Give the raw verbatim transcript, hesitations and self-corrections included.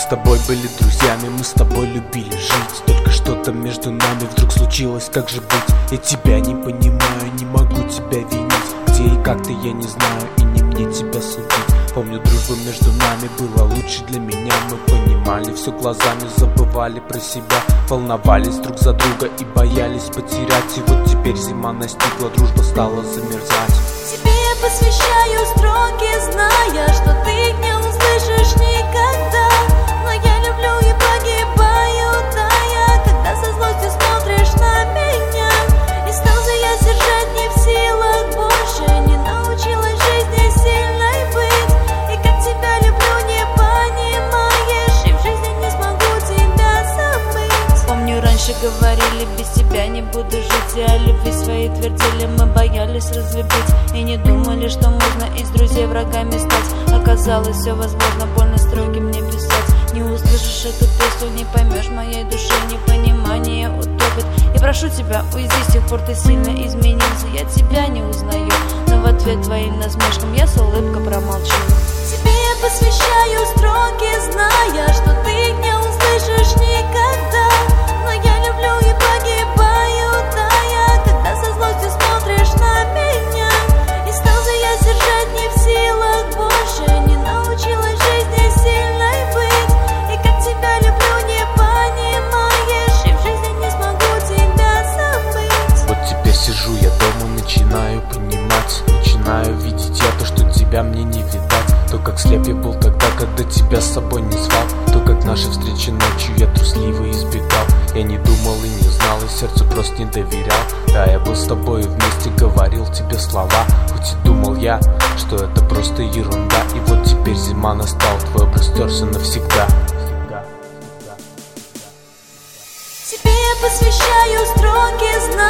с тобой были друзьями, мы с тобой любили жить. Только что-то между нами вдруг случилось, как же быть? Я тебя не понимаю, не могу тебя винить. Где и как ты, я не знаю, и не мне тебя судить. Помню, дружба между нами была лучше для меня. Мы понимали все глазами, забывали про себя, волновались друг за друга и боялись потерять. И вот теперь зима настигла, дружба стала замерзать. Тебе я посвящаю строки, зная, что ты их не услышишь никогда. Но я люблю и погибаю, тая, когда со злостью смотришь на меня. И слезы я сдержать не в силах больше, не научилась жизни сильной быть. И как тебя люблю, не понимаешь, и в жизни не смогу тебя забыть. Помню, раньше говорили, без тебя не буду жить. И о любви своей твердили, мы боялись разлюбить. И не думали, что можно из друзей врагами стать. Оказалось, все возможно, больно строки мне писать. Не услышишь эту песню, не поймешь моей души, непонимание утопит. И прошу тебя, уйди, с тех пор ты сильно изменился. Я тебя не узнаю, но в ответ твоим насмешкам я с улыбкой промолчу. Тебе я посвящаю строки, зная, что ты их не услышишь никогда. Но я люблю и погибаю, тая, когда со злостью смотришь на меня. И слезы я сдержать не в силах больше, не научилась жизни сильной быть. И как тебя люблю, не понимаешь, и в жизни не смогу тебя забыть. Вот теперь сижу я дома, начинаю понимать, начинаю видеть я то, что тебя мне не видать. То, как слеп я был тогда, когда тебя с собой не звал. То, как наши встречи ночью я трусливо избегал. Я не думал и не знал, и сердцу просто не доверял. Да, я был с тобой вместе, говорил тебе слова. Хоть и думал я, что это просто ерунда. И вот теперь зима настала, твой образ стерся навсегда. Тебе я посвящаю строки,